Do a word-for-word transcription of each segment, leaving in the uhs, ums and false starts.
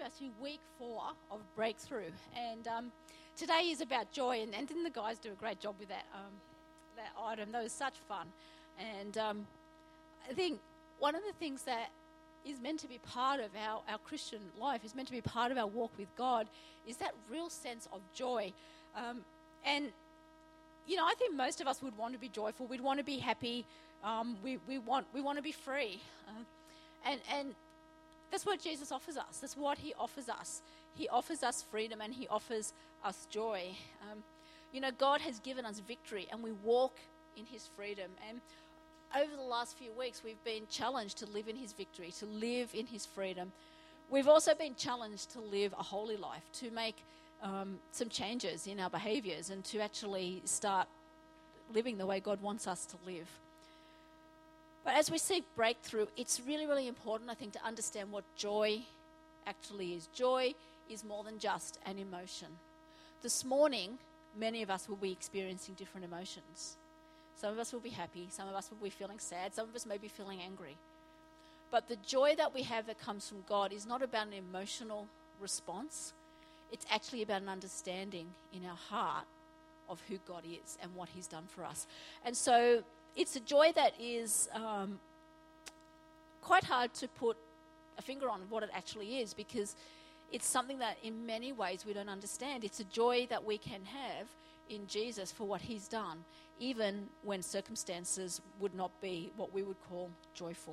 us to week four of Breakthrough, and um, today is about joy, and, and didn't the guys do a great job with that um, that item? That was such fun, and um, I think one of the things that is meant to be part of our, our Christian life, is meant to be part of our walk with God, is that real sense of joy. Um, and, you know, I think most of us would want to be joyful. We'd want to be happy. Um, we, we want we want to be free. Uh, and and that's what Jesus offers us. That's what he offers us. He offers us freedom and he offers us joy. Um, you know, God has given us victory and we walk in his freedom. And over the last few weeks, we've been challenged to live in his victory, to live in his freedom. We've also been challenged to live a holy life, to make um, some changes in our behaviours and to actually start living the way God wants us to live. But as we seek breakthrough, it's really, really important, I think, to understand what joy actually is. Joy is more than just an emotion. This morning, many of us will be experiencing different emotions. Some of us will be happy, some of us will be feeling sad, some of us may be feeling angry. But the joy that we have that comes from God is not about an emotional response. It's actually about an understanding in our heart of who God is and what he's done for us. And so it's a joy that is um, quite hard to put a finger on what it actually is, because it's something that in many ways we don't understand. It's a joy that we can have in Jesus for what he's done, even when circumstances would not be what we would call joyful.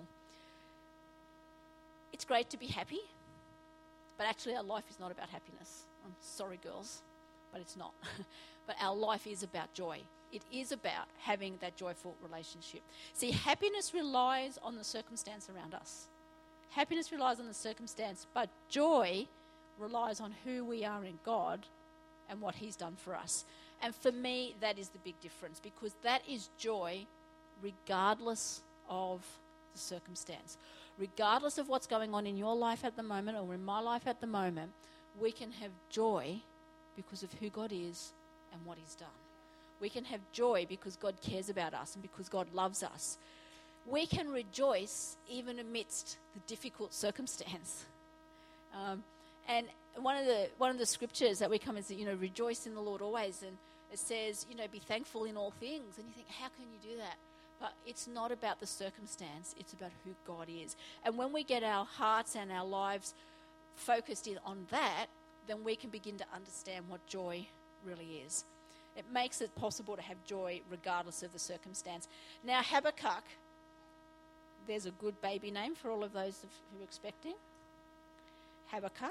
It's great to be happy, but actually our life is not about happiness. I'm sorry, girls, but it's not. But our life is about joy. It is about having that joyful relationship. See, happiness relies on the circumstance around us. Happiness relies on the circumstance, but joy relies on who we are in God and what he's done for us. And for me, that is the big difference, because that is joy regardless of the circumstance. Regardless of what's going on in your life at the moment or in my life at the moment, we can have joy because of who God is and what he's done. We can have joy because God cares about us and because God loves us. We can rejoice even amidst the difficult circumstance. Um, and one of the one of the scriptures that we come is, you know, rejoice in the Lord always. And it says, you know, be thankful in all things. And you think, how can you do that? But it's not about the circumstance. It's about who God is. And when we get our hearts and our lives focused in on that, then we can begin to understand what joy really is. It makes it possible to have joy regardless of the circumstance. Now, Habakkuk, there's a good baby name for all of those who are expecting. Habakkuk.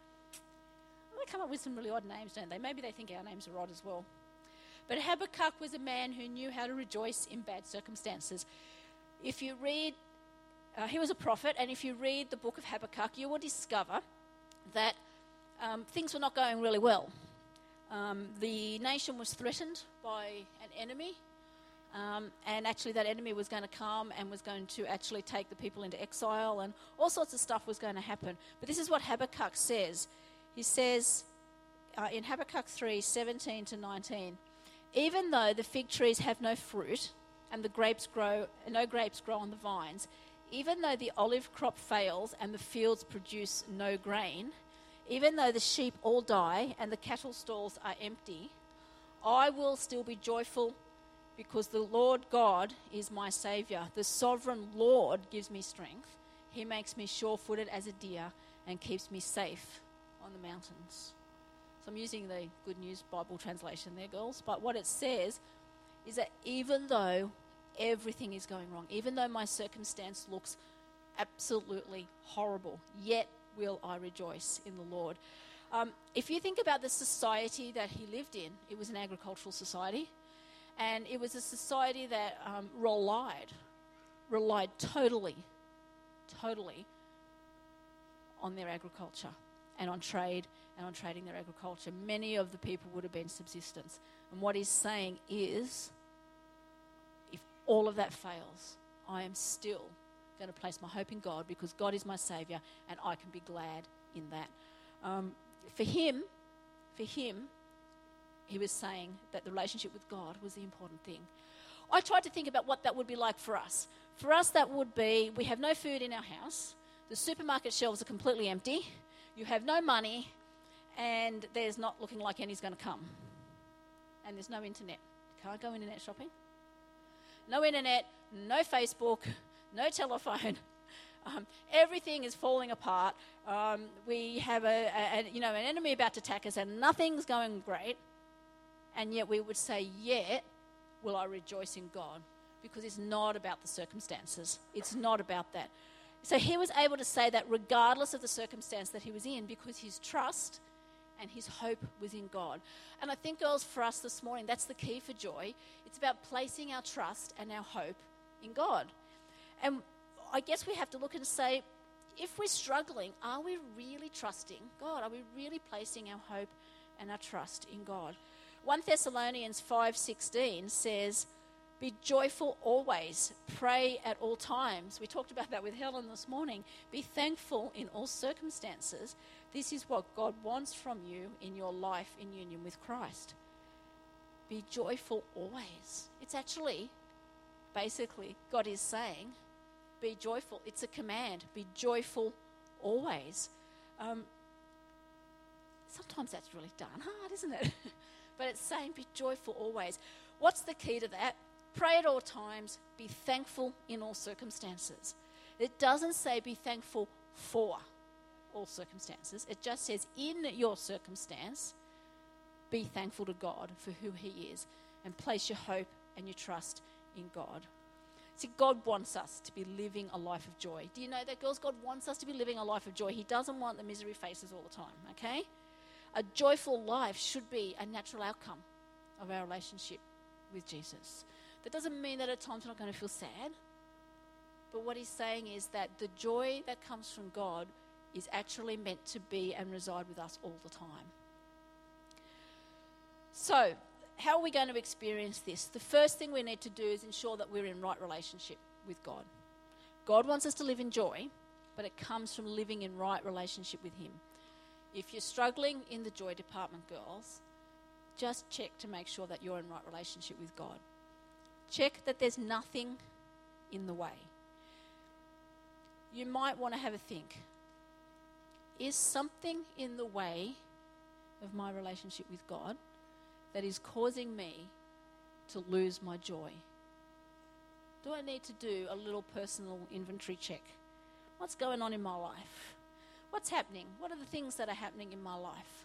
They come up with some really odd names, don't they? Maybe they think our names are odd as well. But Habakkuk was a man who knew how to rejoice in bad circumstances. If you read, uh, he was a prophet, and if you read the book of Habakkuk, you will discover that um, things were not going really well. Um, the nation was threatened by an enemy, um, and actually that enemy was going to come and was going to actually take the people into exile, and all sorts of stuff was going to happen. But this is what Habakkuk says. He says uh, in Habakkuk three, seventeen to nineteen, even though the fig trees have no fruit and the grapes grow, no grapes grow on the vines, even though the olive crop fails and the fields produce no grain, even though the sheep all die and the cattle stalls are empty, I will still be joyful because the Lord God is my Saviour. The sovereign Lord gives me strength. He makes me sure-footed as a deer and keeps me safe on the mountains. So I'm using the Good News Bible translation there, girls. But what it says is that even though everything is going wrong, even though my circumstance looks absolutely horrible, yet will I rejoice in the Lord. Um, if you think about the society that he lived in, it was an agricultural society, and it was a society that um, relied, relied totally, totally on their agriculture and on trade and on trading their agriculture. Many of the people would have been subsistence. And what he's saying is, if all of that fails, I am still going to place my hope in God because God is my Saviour and I can be glad in that. Um, for him, for him, he was saying that the relationship with God was the important thing. I tried to think about what that would be like for us. For us, that would be, we have no food in our house. The supermarket shelves are completely empty. you have no money, and there's not looking like any's going to come. And there's no internet. You can't go internet shopping. No internet, no Facebook, no telephone. Um, everything is falling apart. Um, we have a, a, a, you know, an enemy about to attack us, and nothing's going great. And yet we would say, yet will I rejoice in God, because it's not about the circumstances. It's not about that. So he was able to say that regardless of the circumstance that he was in, because his trust and his hope was in God. And I think, girls, for us this morning, that's the key for joy. It's about placing our trust and our hope in God. And I guess we have to look and say, if we're struggling, are we really trusting God? Are we really placing our hope and our trust in God? First Thessalonians five sixteen says, be joyful always, pray at all times. We talked about that with Helen this morning. Be thankful in all circumstances. This is what God wants from you in your life in union with Christ. Be joyful always. It's actually, basically, God is saying, be joyful. It's a command. Be joyful always. Um, sometimes that's really darn hard, isn't it? But it's saying be joyful always. What's the key to that? Pray at all times. Be thankful in all circumstances. It doesn't say be thankful for all circumstances. It just says in your circumstance, be thankful to God for who he is, and place your hope and your trust in God. See, God wants us to be living a life of joy. Do you know that, girls? God wants us to be living a life of joy. He doesn't want the misery faces all the time, okay? A joyful life should be a natural outcome of our relationship with Jesus. That doesn't mean that at times we're not going to feel sad. But what he's saying is that the joy that comes from God is actually meant to be and reside with us all the time. So, how are we going to experience this? The first thing we need to do is ensure that we're in right relationship with God. God wants us to live in joy, but it comes from living in right relationship with him. If you're struggling in the joy department, girls, just check to make sure that you're in right relationship with God. Check that there's nothing in the way. You might want to have a think. Is something in the way of my relationship with God that is causing me to lose my joy? Do I need to do a little personal inventory check? What's going on in my life? What's happening? What are the things that are happening in my life?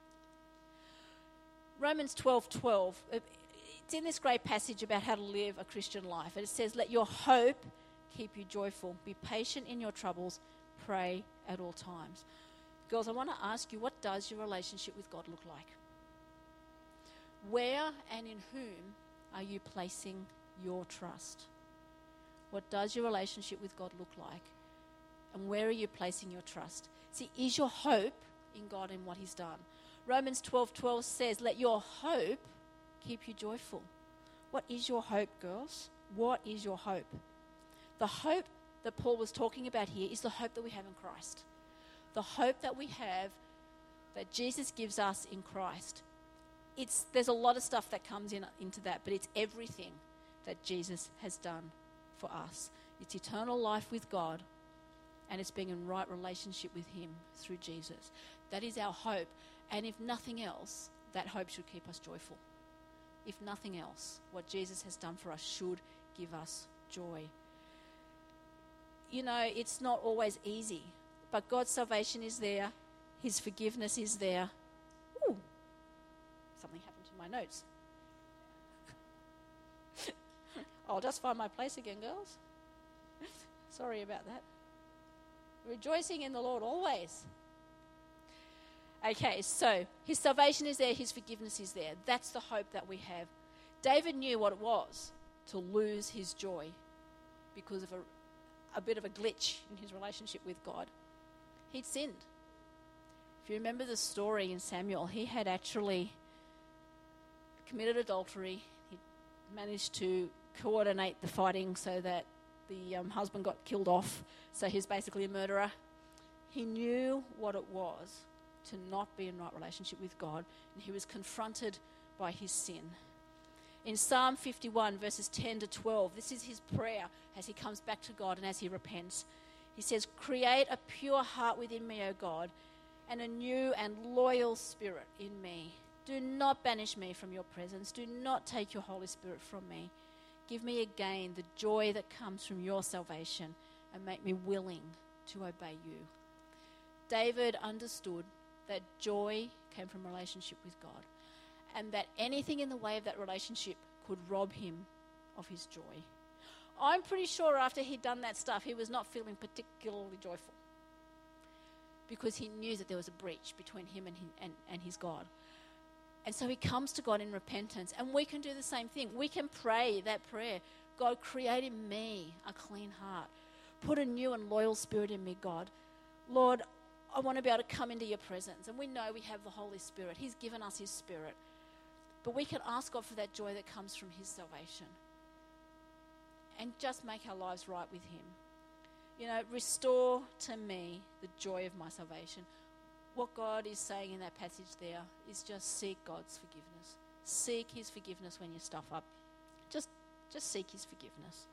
Romans twelve twelve, it's in this great passage about how to live a Christian life. And it says, let your hope keep you joyful. Be patient in your troubles. Pray at all times. Girls, I want to ask you, what does your relationship with God look like? Where and in whom are you placing your trust? What does your relationship with God look like? And where are you placing your trust? See, is your hope in God and what he's done? Romans twelve twelve says, let your hope keep you joyful. What is your hope, girls? What is your hope? The hope that Paul was talking about here is the hope that we have in Christ. The hope that we have that Jesus gives us in Christ. It's, there's a lot of stuff that comes in into that, but it's everything that Jesus has done for us. It's eternal life with God, and it's being in right relationship with him through Jesus. That is our hope. And if nothing else, that hope should keep us joyful. If nothing else, what Jesus has done for us should give us joy. You know, it's not always easy, but God's salvation is there. His forgiveness is there. Ooh, something happened to my notes. I'll just find my place again, girls. Sorry about that. Rejoicing in the Lord always. Okay, so his salvation is there, his forgiveness is there. That's the hope that we have. David knew what it was to lose his joy because of a, a bit of a glitch in his relationship with God. He'd sinned. If you remember the story in Samuel, he had actually committed adultery. He managed to coordinate the fighting so that the um, husband got killed off. So he was basically a murderer. He knew what it was to not be in right relationship with God, and he was confronted by his sin. In Psalm fifty-one, verses ten to twelve, this is his prayer as he comes back to God and as he repents. He says, create a pure heart within me, O God, and a new and loyal spirit in me. Do not banish me from your presence. Do not take your Holy Spirit from me. Give me again the joy that comes from your salvation and make me willing to obey you. David understood that joy came from relationship with God and that anything in the way of that relationship could rob him of his joy. I'm pretty sure after he'd done that stuff, he was not feeling particularly joyful because he knew that there was a breach between him and his, and, and his God. And so he comes to God in repentance, and we can do the same thing. We can pray that prayer. God, create in me a clean heart. Put a new and loyal spirit in me, God. Lord, I want to be able to come into your presence. And we know we have the Holy Spirit. He's given us his Spirit. But we can ask God for that joy that comes from his salvation. And just make our lives right with him. You know, restore to me the joy of my salvation. What God is saying in that passage there is just seek God's forgiveness. Seek his forgiveness when you stuff up. Just, just seek his forgiveness.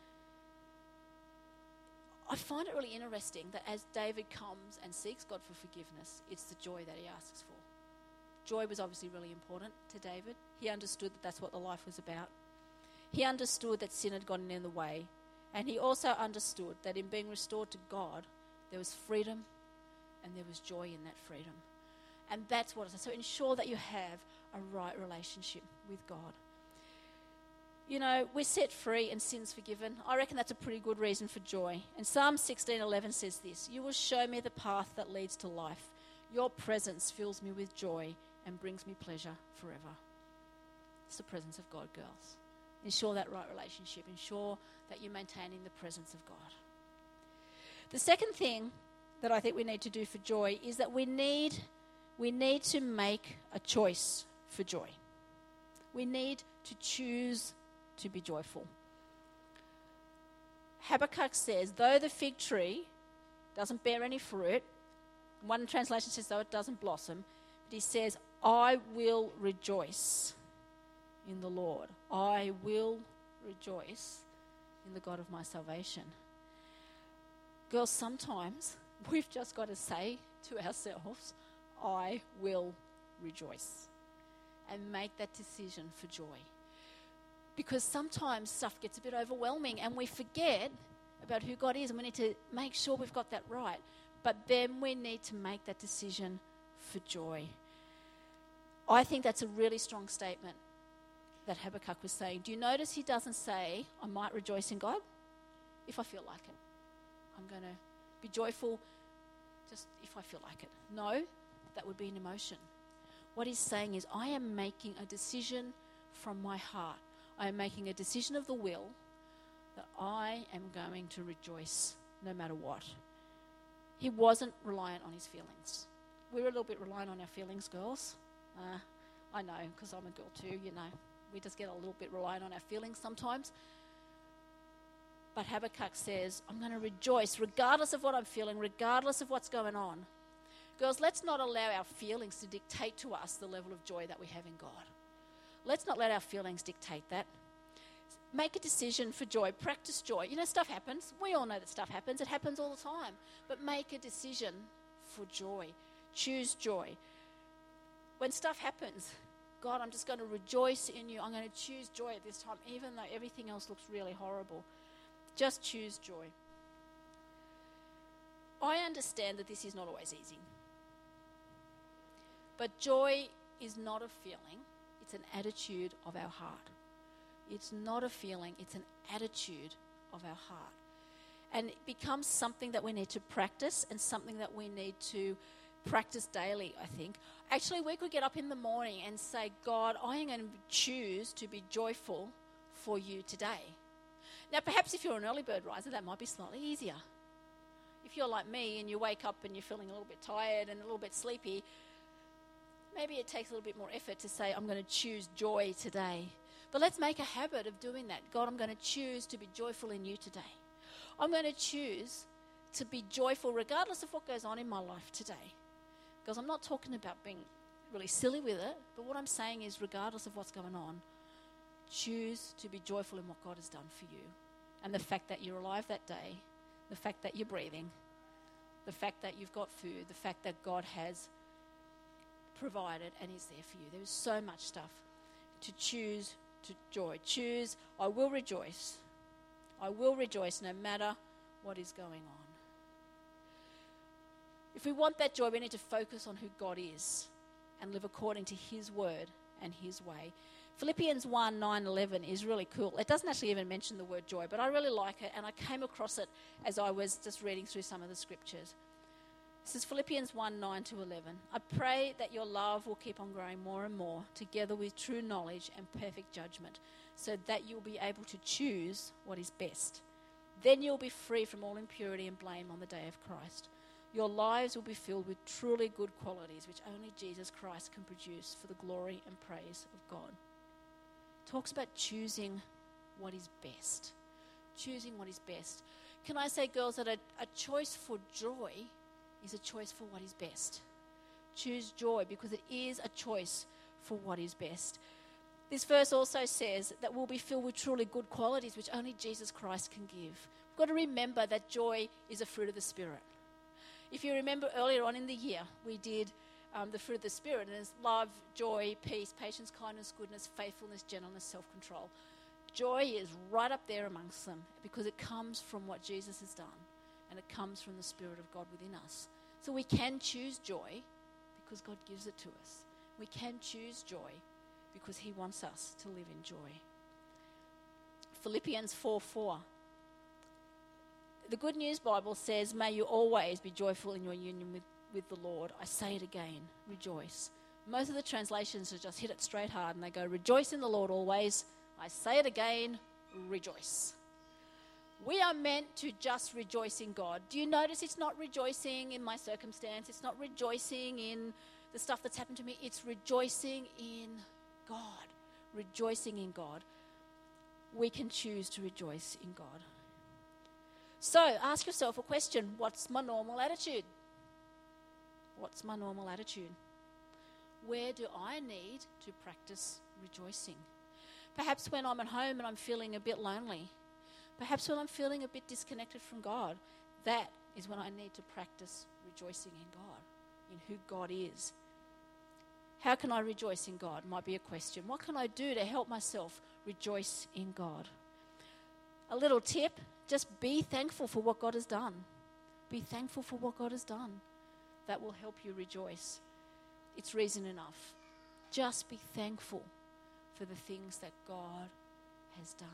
I find it really interesting that as David comes and seeks God for forgiveness, it's the joy that he asks for. Joy was obviously really important to David. He understood that that's what the life was about. He understood that sin had gotten in the way. And he also understood that in being restored to God, there was freedom and there was joy in that freedom. And that's what it is. So ensure that you have a right relationship with God. You know, we're set free and sin's forgiven. I reckon that's a pretty good reason for joy. And Psalm sixteen eleven says this, you will show me the path that leads to life. Your presence fills me with joy and brings me pleasure forever. It's the presence of God, girls. Ensure that right relationship. Ensure that you're maintaining the presence of God. The second thing that I think we need to do for joy is that we need, we need to make a choice for joy. We need to choose to be joyful. Habakkuk says, though the fig tree doesn't bear any fruit, one translation says, though it doesn't blossom, but he says, I will rejoice in the Lord. I will rejoice in the God of my salvation. Girls, sometimes we've just got to say to ourselves, I will rejoice, and make that decision for joy. Because sometimes stuff gets a bit overwhelming and we forget about who God is, and we need to make sure we've got that right. But then we need to make that decision for joy. I think that's a really strong statement that Habakkuk was saying. Do you notice he doesn't say, I might rejoice in God if I feel like it. I'm going to be joyful just if I feel like it. No, that would be an emotion. What he's saying is, I am making a decision from my heart. I am making a decision of the will that I am going to rejoice no matter what. He wasn't reliant on his feelings. We're a little bit reliant on our feelings, girls. Uh, I know, because I'm a girl too, you know. We just get a little bit reliant on our feelings sometimes. But Habakkuk says, I'm going to rejoice regardless of what I'm feeling, regardless of what's going on. Girls, let's not allow our feelings to dictate to us the level of joy that we have in God. Let's not let our feelings dictate that. Make a decision for joy. Practice joy. You know, stuff happens. We all know that stuff happens. It happens all the time. But make a decision for joy. Choose joy. When stuff happens, God, I'm just going to rejoice in you. I'm going to choose joy at this time, even though everything else looks really horrible. Just choose joy. I understand that this is not always easy. But joy is not a feeling. It's an attitude of our heart. It's not a feeling. It's an attitude of our heart. And it becomes something that we need to practice and something that we need to practice daily, I think. Actually, we could get up in the morning and say, God, I am going to choose to be joyful for you today. Now, perhaps if you're an early bird riser, that might be slightly easier. If you're like me and you wake up and you're feeling a little bit tired and a little bit sleepy, maybe it takes a little bit more effort to say, I'm going to choose joy today. But let's make a habit of doing that. God, I'm going to choose to be joyful in you today. I'm going to choose to be joyful regardless of what goes on in my life today. Because I'm not talking about being really silly with it, but what I'm saying is regardless of what's going on, choose to be joyful in what God has done for you. And the fact that you're alive that day, the fact that you're breathing, the fact that you've got food, the fact that God has provided and is there for you. There is so much stuff to choose to joy. Choose, I will rejoice. I will rejoice no matter what is going on. If we want that joy, we need to focus on who God is and live according to his word and his way. Philippians one, nine, eleven is really cool. It doesn't actually even mention the word joy, but I really like it, and I came across it as I was just reading through some of the scriptures. This is Philippians one, nine to eleven. I pray that your love will keep on growing more and more, together with true knowledge and perfect judgment, so that you'll be able to choose what is best. Then you'll be free from all impurity and blame on the day of Christ. Your lives will be filled with truly good qualities, which only Jesus Christ can produce for the glory and praise of God. It talks about choosing what is best. Choosing what is best. Can I say, girls, that a, a choice for joy is a choice for what is best. Choose joy because it is a choice for what is best. This verse also says that we'll be filled with truly good qualities which only Jesus Christ can give. We've got to remember that joy is a fruit of the Spirit. If you remember earlier on in the year, we did um, the fruit of the Spirit, and it's love, joy, peace, patience, kindness, goodness, faithfulness, gentleness, self-control. Joy is right up there amongst them because it comes from what Jesus has done. And it comes from the Spirit of God within us. So we can choose joy because God gives it to us. We can choose joy because he wants us to live in joy. Philippians four four. The Good News Bible says, may you always be joyful in your union with, with the Lord. I say it again, rejoice. Most of the translations just hit it straight hard and they go, rejoice in the Lord always. I say it again, rejoice. We are meant to just rejoice in God. Do you notice it's not rejoicing in my circumstance? It's not rejoicing in the stuff that's happened to me. It's rejoicing in God. Rejoicing in God. We can choose to rejoice in God. So ask yourself a question. What's my normal attitude? What's my normal attitude? Where do I need to practice rejoicing? Perhaps when I'm at home and I'm feeling a bit lonely. Perhaps when I'm feeling a bit disconnected from God, that is when I need to practice rejoicing in God, in who God is. How can I rejoice in God? Might be a question. What can I do to help myself rejoice in God? A little tip, just be thankful for what God has done. Be thankful for what God has done. That will help you rejoice. It's reason enough. Just be thankful for the things that God has done.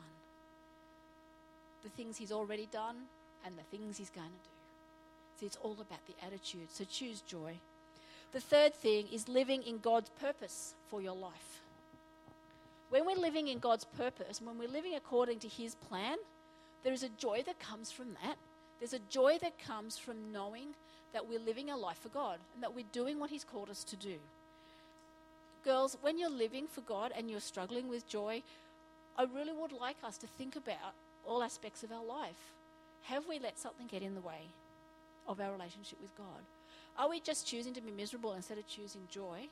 The things he's already done and the things he's going to do. See, it's all about the attitude. So choose joy. The third thing is living in God's purpose for your life. When we're living in God's purpose, when we're living according to his plan, there is a joy that comes from that. There's a joy that comes from knowing that we're living a life for God and that we're doing what he's called us to do. Girls, when you're living for God and you're struggling with joy, I really would like us to think about all aspects of our life. Have we let something get in the way of our relationship with God? Are we just choosing to be miserable instead of choosing joy?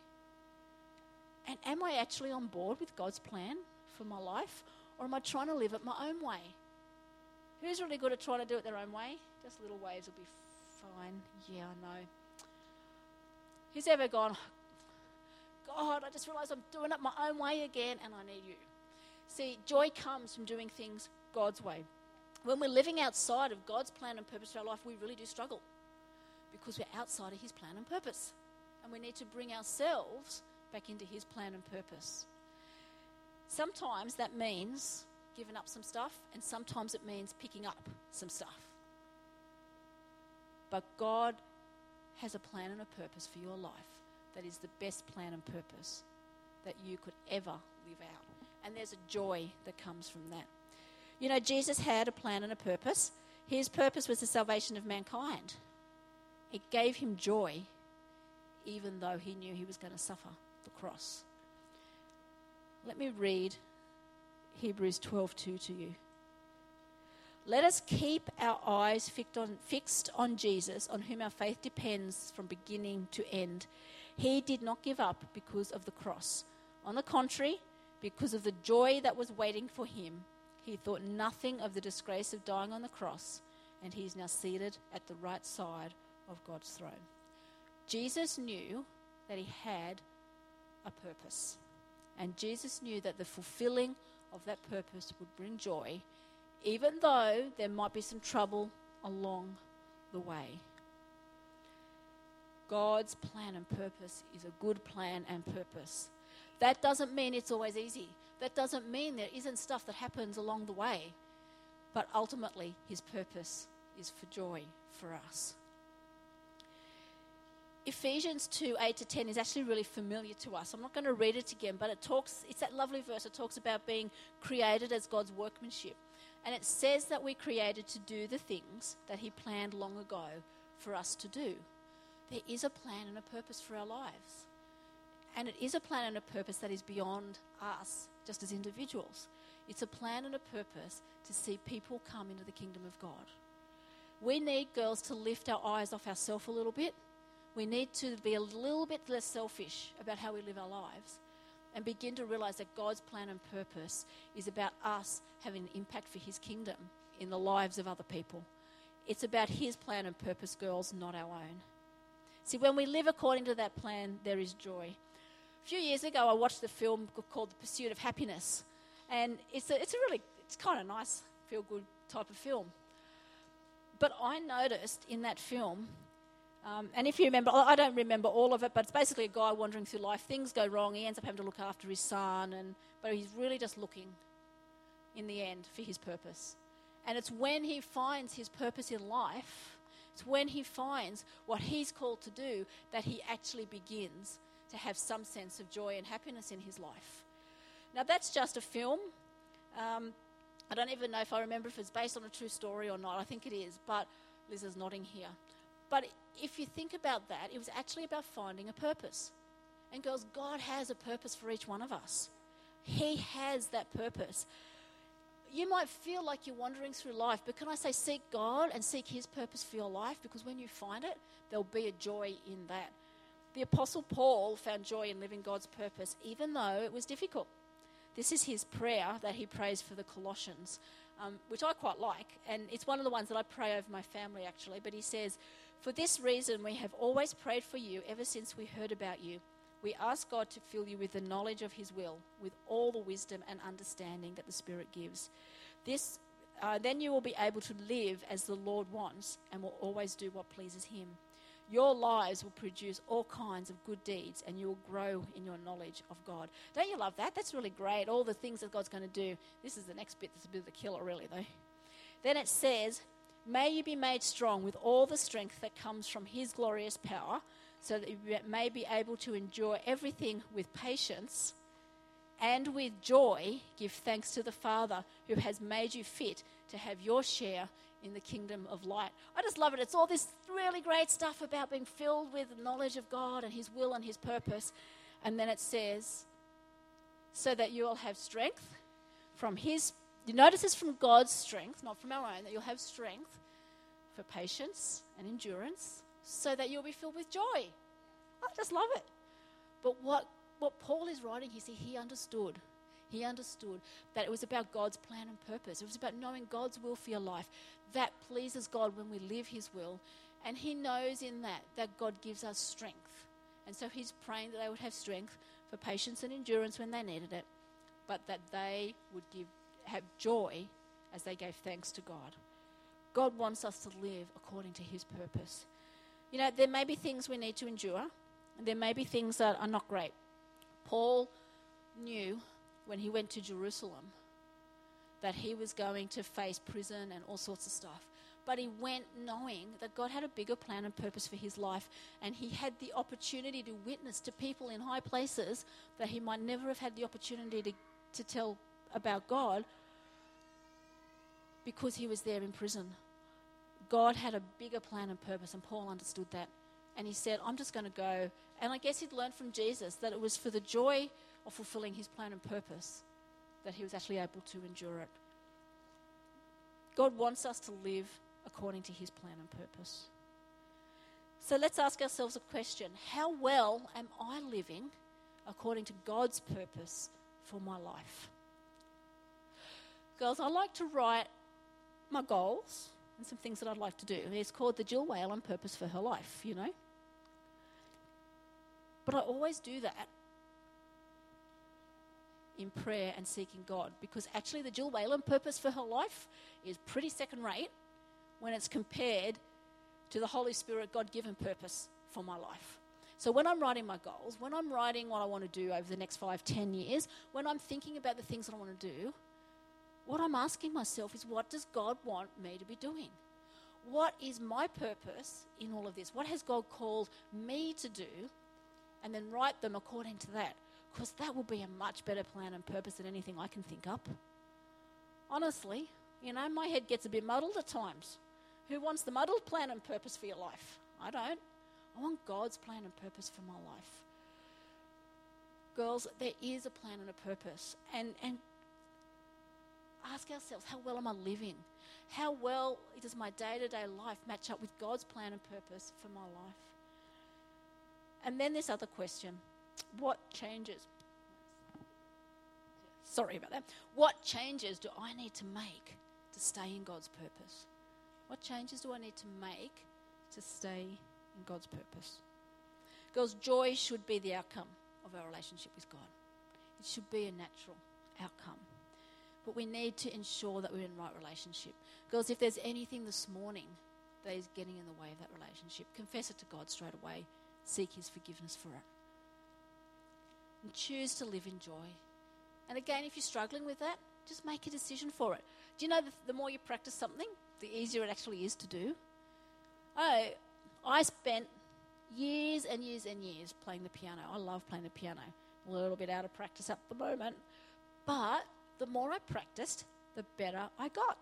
And am I actually on board with God's plan for my life? Or am I trying to live it my own way? Who's really good at trying to do it their own way? Just little waves will be fine. Yeah, I know. Who's ever gone, God, I just realised I'm doing it my own way again and I need you. See, joy comes from doing things God's way. When we're living outside of God's plan and purpose for our life, we really do struggle because we're outside of his plan and purpose. And we need to bring ourselves back into his plan and purpose. Sometimes that means giving up some stuff, and sometimes it means picking up some stuff. But God has a plan and a purpose for your life that is the best plan and purpose that you could ever live out. And there's a joy that comes from that. You know, Jesus had a plan and a purpose. His purpose was the salvation of mankind. It gave him joy, even though he knew he was going to suffer the cross. Let me read Hebrews twelve two to you. Let us keep our eyes fixed on, fixed on Jesus, on whom our faith depends from beginning to end. He did not give up because of the cross. On the contrary, because of the joy that was waiting for him, he thought nothing of the disgrace of dying on the cross, and he is now seated at the right side of God's throne. Jesus knew that he had a purpose. And Jesus knew that the fulfilling of that purpose would bring joy, even though there might be some trouble along the way. God's plan and purpose is a good plan and purpose. That doesn't mean it's always easy. That doesn't mean there isn't stuff that happens along the way. But ultimately, his purpose is for joy for us. Ephesians two, eight to ten is actually really familiar to us. I'm not going to read it again, but it talks, it's that lovely verse. It talks about being created as God's workmanship. And it says that we're created to do the things that he planned long ago for us to do. There is a plan and a purpose for our lives. And it is a plan and a purpose that is beyond us, just as individuals. It's a plan and a purpose to see people come into the kingdom of God. We need, girls, to lift our eyes off ourselves a little bit. We need to be a little bit less selfish about how we live our lives and begin to realize that God's plan and purpose is about us having an impact for his kingdom in the lives of other people. It's about his plan and purpose, girls, not our own. See, when we live according to that plan, there is joy. A few years ago, I watched a film called The Pursuit of Happiness. And it's a, it's a really, it's kind of nice, feel-good type of film. But I noticed in that film, um, and if you remember, I don't remember all of it, but it's basically a guy wandering through life. Things go wrong. He ends up having to look after his son, and but he's really just looking, in the end, for his purpose. And it's when he finds his purpose in life, it's when he finds what he's called to do, that he actually begins to have some sense of joy and happiness in his life. Now, that's just a film. Um, I don't even know if I remember if it's based on a true story or not. I think it is, but Liz is nodding here. But if you think about that, it was actually about finding a purpose. And girls, God has a purpose for each one of us. He has that purpose. You might feel like you're wandering through life, but can I say seek God and seek his purpose for your life? Because when you find it, there'll be a joy in that. The Apostle Paul found joy in living God's purpose, even though it was difficult. This is his prayer that he prays for the Colossians, um, which I quite like. And it's one of the ones that I pray over my family, actually. But he says, "For this reason we have always prayed for you ever since we heard about you. We ask God to fill you with the knowledge of his will, with all the wisdom and understanding that the Spirit gives. This, uh, then you will be able to live as the Lord wants and will always do what pleases him. Your lives will produce all kinds of good deeds and you will grow in your knowledge of God." Don't you love that? That's really great. All the things that God's going to do. This is the next bit that's a bit of the killer, really, though. Then it says, "May you be made strong with all the strength that comes from his glorious power, so that you may be able to endure everything with patience and with joy give thanks to the Father who has made you fit to have your share in the kingdom of light." I just love it. It's all this really great stuff about being filled with knowledge of God and his will and his purpose. And then it says, so that you will have strength from his, you notice it's from God's strength, not from our own, that you'll have strength for patience and endurance, so that you'll be filled with joy. I just love it. But what, what Paul is writing, he said he understood. He understood that it was about God's plan and purpose. It was about knowing God's will for your life. That pleases God when we live his will. And he knows in that, that God gives us strength. And so he's praying that they would have strength for patience and endurance when they needed it, but that they would give have joy as they gave thanks to God. God wants us to live according to his purpose. You know, there may be things we need to endure, and there may be things that are not great. Paul knew when he went to Jerusalem that he was going to face prison and all sorts of stuff. But he went knowing that God had a bigger plan and purpose for his life, and he had the opportunity to witness to people in high places that he might never have had the opportunity to, to tell about God because he was there in prison. God had a bigger plan and purpose, and Paul understood that. And he said, I'm just going to go. And I guess he'd learned from Jesus that it was for the joy of fulfilling his plan and purpose that he was actually able to endure it. God wants us to live according to his plan and purpose. So let's ask ourselves a question. How well am I living according to God's purpose for my life? Girls, I like to write my goals There's some things that I'd like to do. It's called the Jill Whalen Purpose for Her Life, you know. But I always do that in prayer and seeking God, because actually the Jill Whalen purpose for her life is pretty second rate when it's compared to the Holy Spirit God-given purpose for my life. So when I'm writing my goals, when I'm writing what I want to do over the next five, ten years, when I'm thinking about the things that I want to do, what I'm asking myself is, what does God want me to be doing? What is my purpose in all of this? What has God called me to do? And then write them according to that. Because that will be a much better plan and purpose than anything I can think up. Honestly, you know, my head gets a bit muddled at times. Who wants the muddled plan and purpose for your life? I don't. I want God's plan and purpose for my life. Girls, there is a plan and a purpose. And, and ask ourselves, how well am I living? How well does my day-to-day life match up with God's plan and purpose for my life? And then this other question. What changes? Sorry about that. What changes do I need to make to stay in God's purpose? What changes do I need to make to stay in God's purpose? Girls, joy should be the outcome of our relationship with God. It should be a natural outcome. But we need to ensure that we're in right relationship. Girls, if there's anything this morning that is getting in the way of that relationship, confess it to God straight away. Seek his forgiveness for it. And choose to live in joy. And again, if you're struggling with that, just make a decision for it. Do you know the, the more you practice something, the easier it actually is to do? I, I spent years and years and years playing the piano. I love playing the piano. A little bit out of practice at the moment. But the more I practiced, the better I got.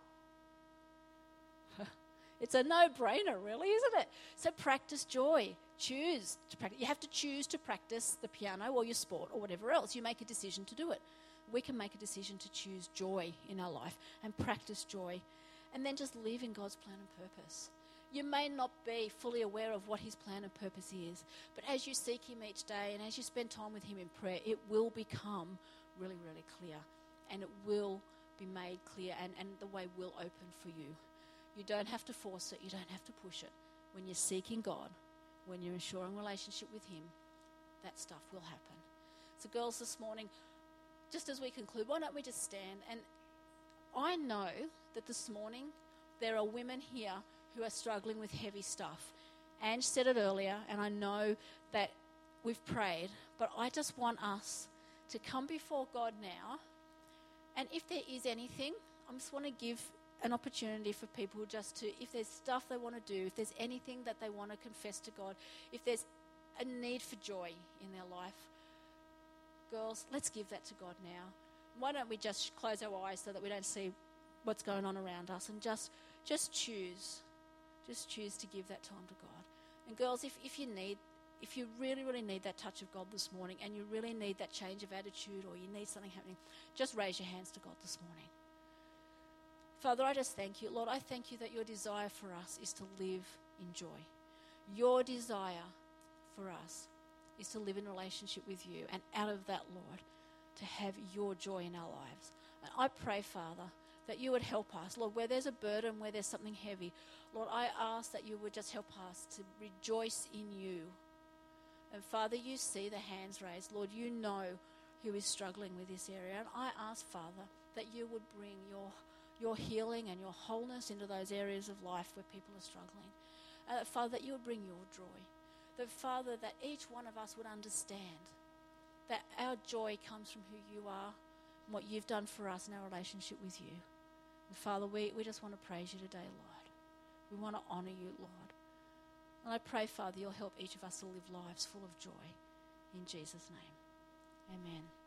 It's a no-brainer, really, isn't it? So practice joy. Choose to practice. You have to choose to practice the piano or your sport or whatever else. You make a decision to do it. We can make a decision to choose joy in our life and practice joy, and then just live in God's plan and purpose. You may not be fully aware of what his plan and purpose is, but as you seek him each day and as you spend time with him in prayer, it will become really, really clear, and it will be made clear, and, and the way will open for you. You don't have to force it. You don't have to push it. When you're seeking God, when you're ensuring relationship with him, that stuff will happen. So girls, this morning, just as we conclude, why don't we just stand? And I know that this morning there are women here who are struggling with heavy stuff. Ange said it earlier, and I know that we've prayed, but I just want us to come before God now. And if there is anything, I just want to give an opportunity for people just to, if there's stuff they want to do, if there's anything that they want to confess to God, if there's a need for joy in their life, girls, let's give that to God now. Why don't we just close our eyes so that we don't see what's going on around us, and just just choose, just choose to give that time to God. And girls, if, if you need, if you really, really need that touch of God this morning, and you really need that change of attitude, or you need something happening, just raise your hands to God this morning. Father, I just thank you. Lord, I thank you that your desire for us is to live in joy. Your desire for us is to live in relationship with you, and out of that, Lord, to have your joy in our lives. And I pray, Father, that you would help us. Lord, where there's a burden, where there's something heavy, Lord, I ask that you would just help us to rejoice in you. And Father, you see the hands raised. Lord, you know who is struggling with this area. And I ask, Father, that you would bring your your healing and your wholeness into those areas of life where people are struggling. And that, Father, that you would bring your joy. That, Father, that each one of us would understand that our joy comes from who you are and what you've done for us in our relationship with you. And Father, we, we just want to praise you today, Lord. We want to honour you, Lord. And I pray, Father, you'll help each of us to live lives full of joy. In Jesus' name, amen.